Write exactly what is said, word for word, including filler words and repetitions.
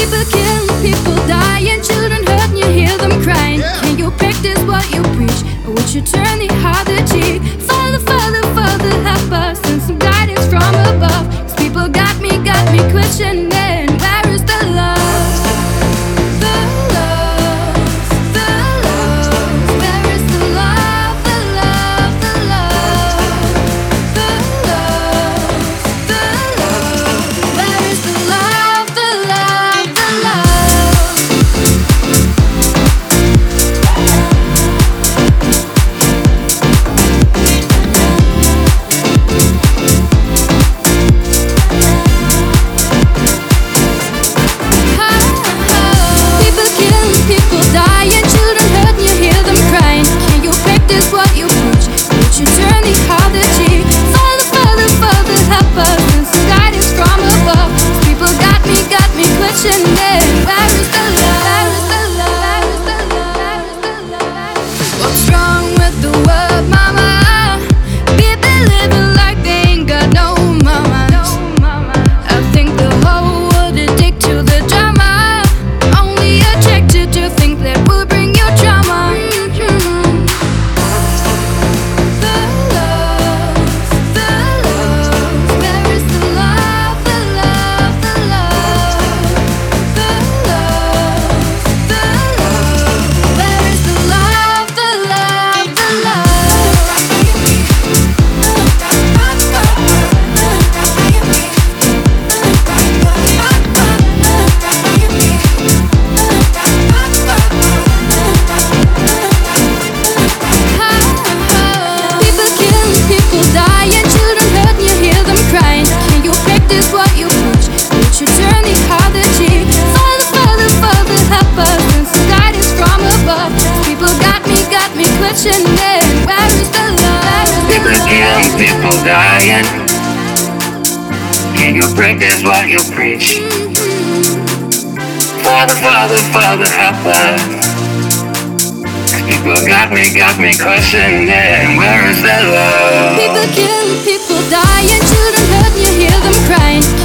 People kill, people die, and children hurt, and you hear them crying. Yeah. Can you practice what you preach, or would you turn the other cheek? Father, Father, Father, help us, and some guidance from above. 'Cause people got me, got me questioning, where is the love? The love, the love, where is the love? The love, the love, the love, the love, where is the love? The love, the love. People kill, people die, and children hurt, and you hear them crying. Can you practice what you preach? Would you turn the other cheek? Father, Father, Father, help us, and some guidance from above. 'Cause people got me, got me questioning, where is the love? Where is the love? Where is the love? Where is the love? What's wrong with the world, mama? People living like they ain't got no mama. I think the whole world addicted to the drama, only attracted to things that will bring you drama. Mhm. The love, the love, where is the love? The love, the love, the love, the love, where is the love? The love, the People kill, people die, and children hurt, and you hear them crying. Can you practice what you preach? Would you turn the other cheek? Father, Father, Father, help us, and some guidance from above. People got me, got me questioning, where is the love? People kill, people dying. Can you practice what you preach? Father, Father, Father, help us. People got me, got me questioning, where is the love? People kill, people die, and children hurt, and you hear them crying.